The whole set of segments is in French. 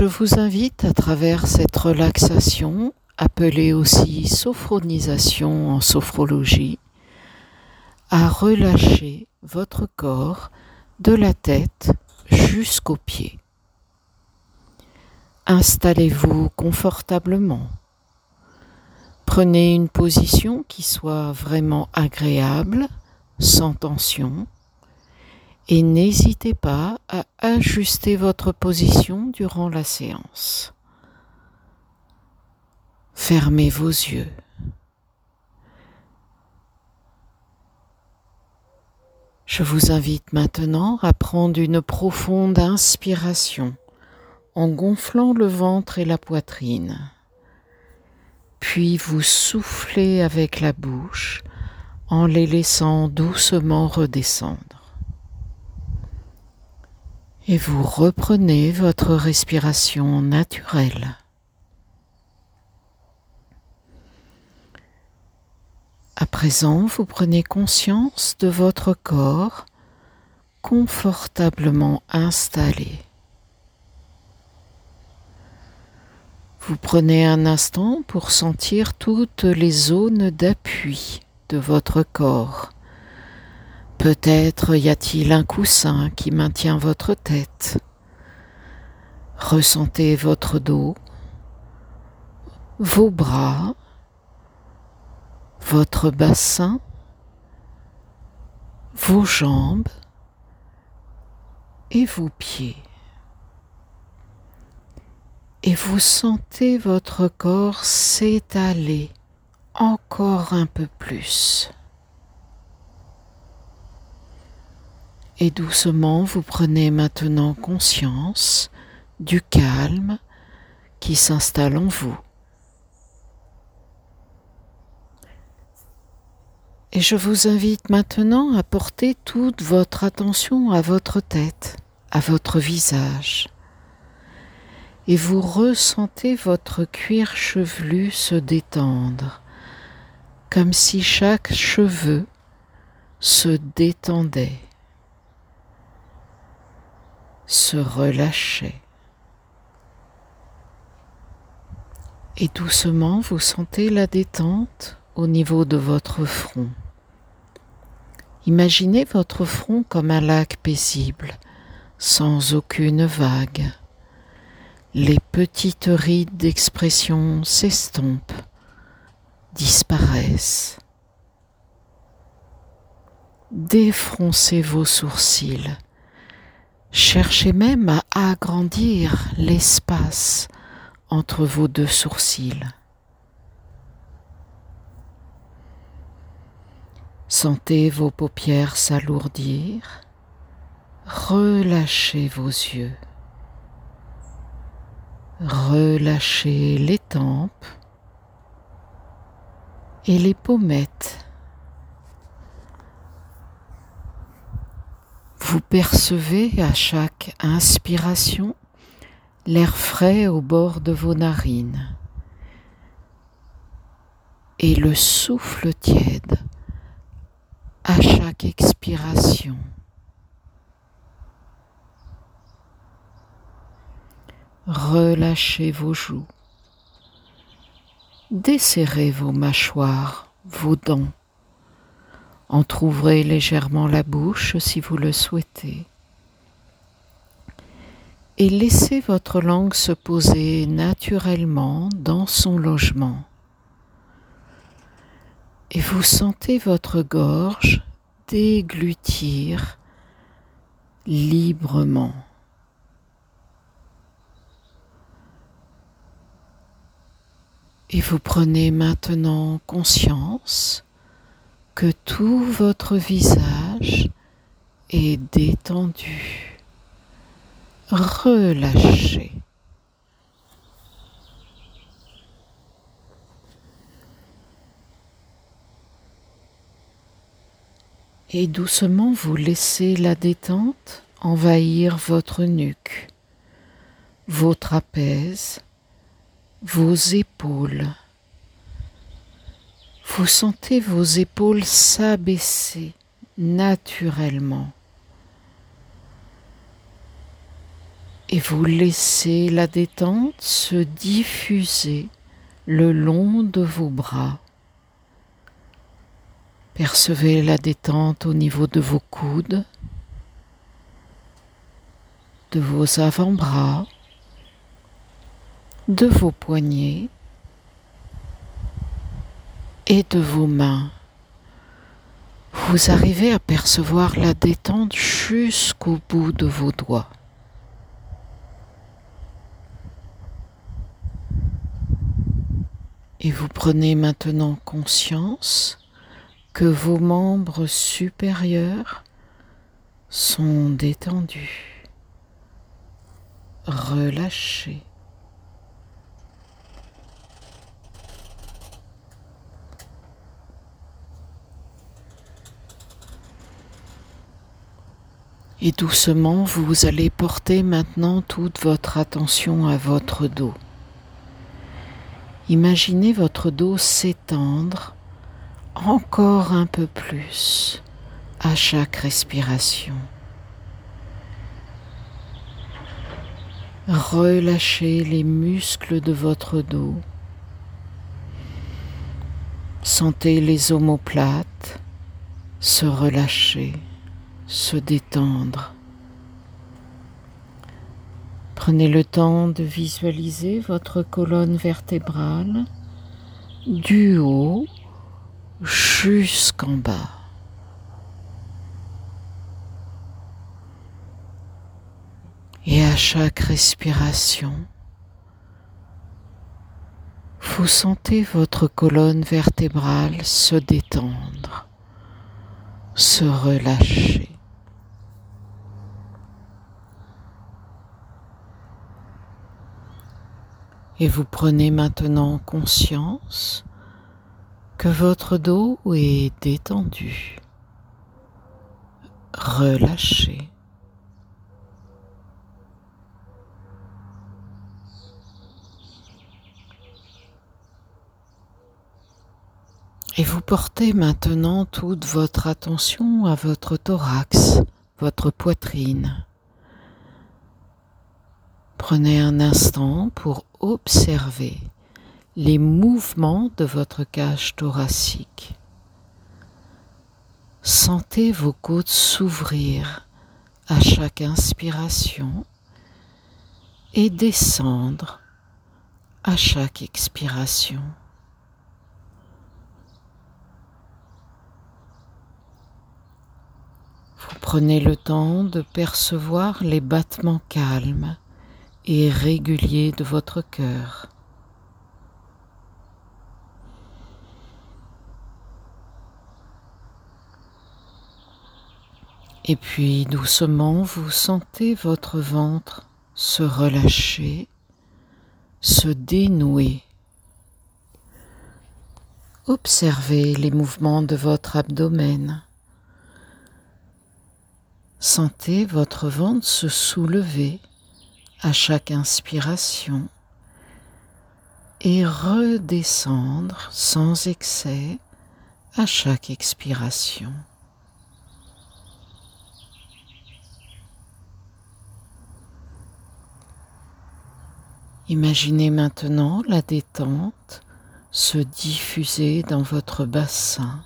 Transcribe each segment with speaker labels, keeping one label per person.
Speaker 1: Je vous invite à travers cette relaxation, appelée aussi sophronisation en sophrologie, à relâcher votre corps de la tête jusqu'aux pieds. Installez-vous confortablement. Prenez une position qui soit vraiment agréable, sans tension, et n'hésitez pas à ajuster votre position durant la séance. Fermez vos yeux. Je vous invite maintenant à prendre une profonde inspiration en gonflant le ventre et la poitrine. Puis vous soufflez avec la bouche en les laissant doucement redescendre. Et vous reprenez votre respiration naturelle. À présent, vous prenez conscience de votre corps confortablement installé. Vous prenez un instant pour sentir toutes les zones d'appui de votre corps. Peut-être y a-t-il un coussin qui maintient votre tête. Ressentez votre dos, vos bras, votre bassin, vos jambes et vos pieds. Et vous sentez votre corps s'étaler encore un peu plus. Et doucement, vous prenez maintenant conscience du calme qui s'installe en vous. Et je vous invite maintenant à porter toute votre attention à votre tête, à votre visage. Et vous ressentez votre cuir chevelu se détendre, comme si chaque cheveu se détendait, se relâchait. Et doucement, vous sentez la détente au niveau de votre front. Imaginez votre front comme un lac paisible, sans aucune vague. Les petites rides d'expression s'estompent, disparaissent. Défroncez vos sourcils. Cherchez même à agrandir l'espace entre vos deux sourcils. Sentez vos paupières s'alourdir. Relâchez vos yeux. Relâchez les tempes et les pommettes. Vous percevez à chaque inspiration l'air frais au bord de vos narines et le souffle tiède à chaque expiration. Relâchez vos joues. Desserrez vos mâchoires, vos dents. Entr'ouvrez légèrement la bouche si vous le souhaitez. Et laissez votre langue se poser naturellement dans son logement. Et vous sentez votre gorge déglutir librement. Et vous prenez maintenant conscience que tout votre visage est détendu, relâché. Et doucement vous laissez la détente envahir votre nuque, vos trapèzes, vos épaules. Vous sentez vos épaules s'abaisser naturellement. et vous laissez la détente se diffuser le long de vos bras. Percevez la détente au niveau de vos coudes, de vos avant-bras, de vos poignets et de vos mains. Vous arrivez à percevoir la détente jusqu'au bout de vos doigts. Et vous prenez maintenant conscience que vos membres supérieurs sont détendus, relâchés. Et doucement, vous allez porter maintenant toute votre attention à votre dos. Imaginez votre dos s'étendre encore un peu plus à chaque respiration. Relâchez les muscles de votre dos. Sentez les omoplates se relâcher, se détendre. Prenez le temps de visualiser votre colonne vertébrale du haut jusqu'en bas. Et à chaque respiration, vous sentez votre colonne vertébrale se détendre, se relâcher. Et vous prenez maintenant conscience que votre dos est détendu, relâché. Et vous portez maintenant toute votre attention à votre thorax, votre poitrine. Prenez un instant pour observer les mouvements de votre cage thoracique. Sentez vos côtes s'ouvrir à chaque inspiration et descendre à chaque expiration. Vous prenez le temps de percevoir les battements calmes et régulier de votre cœur. Et puis doucement, vous sentez votre ventre se relâcher, se dénouer. Observez les mouvements de votre abdomen. Sentez votre ventre se soulever à chaque inspiration et redescendre sans excès à chaque expiration. Imaginez maintenant la détente se diffuser dans votre bassin.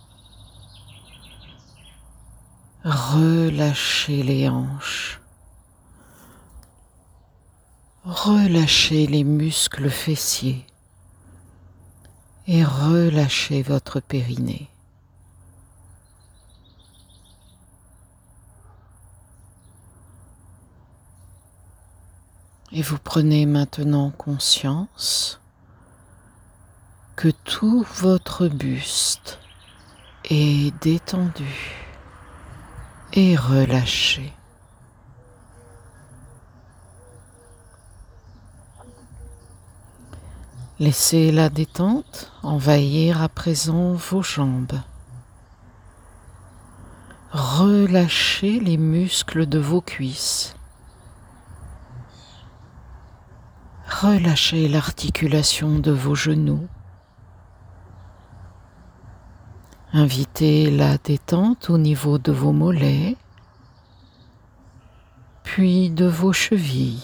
Speaker 1: Relâchez les hanches. Relâchez les muscles fessiers et relâchez votre périnée. Et vous prenez maintenant conscience que tout votre buste est détendu et relâché. Laissez la détente envahir à présent vos jambes. Relâchez les muscles de vos cuisses. Relâchez l'articulation de vos genoux. Invitez la détente au niveau de vos mollets, puis de vos chevilles,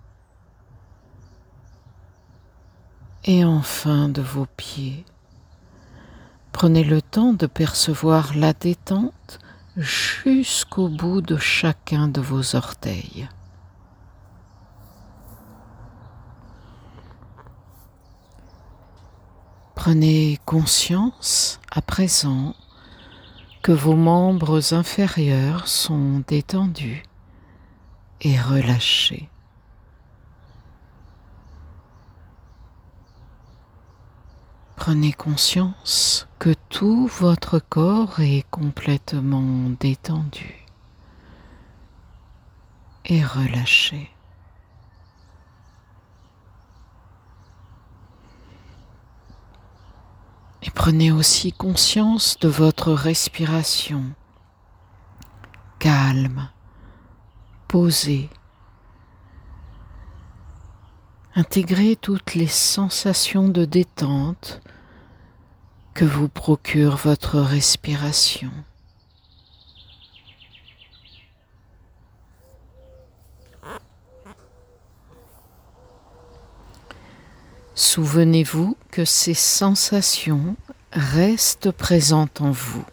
Speaker 1: et enfin de vos pieds. Prenez le temps de percevoir la détente jusqu'au bout de chacun de vos orteils. Prenez conscience à présent que vos membres inférieurs sont détendus et relâchés. Prenez conscience que tout votre corps est complètement détendu et relâché. Et prenez aussi conscience de votre respiration, calme, posée. Intégrez toutes les sensations de détente que vous procure votre respiration. Souvenez-vous que ces sensations restent présentes en vous.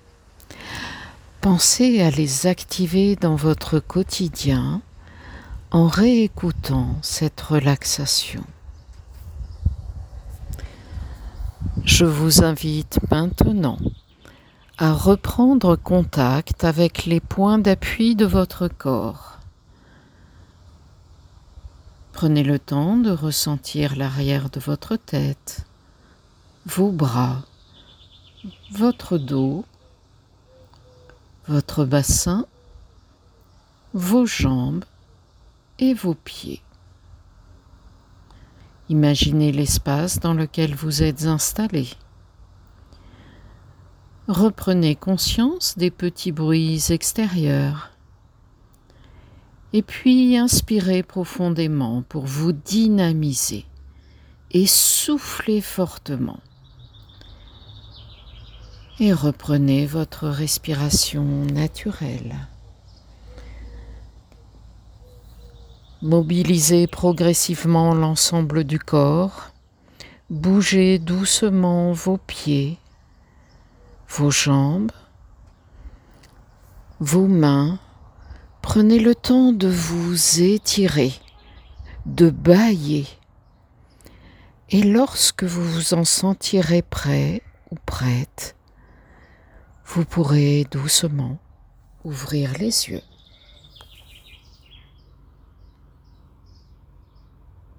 Speaker 1: Pensez à les activer dans votre quotidien en réécoutant cette relaxation. Je vous invite maintenant à reprendre contact avec les points d'appui de votre corps. Prenez le temps de ressentir l'arrière de votre tête, vos bras, votre dos, votre bassin, vos jambes et vos pieds. Imaginez l'espace dans lequel vous êtes installé. Reprenez conscience des petits bruits extérieurs. Et puis inspirez profondément pour vous dynamiser et soufflez fortement. Et reprenez votre respiration naturelle. Mobilisez progressivement l'ensemble du corps. Bougez doucement vos pieds, vos jambes, vos mains. Prenez le temps de vous étirer, de bâiller. Et lorsque vous vous en sentirez prêt ou prête, vous pourrez doucement ouvrir les yeux.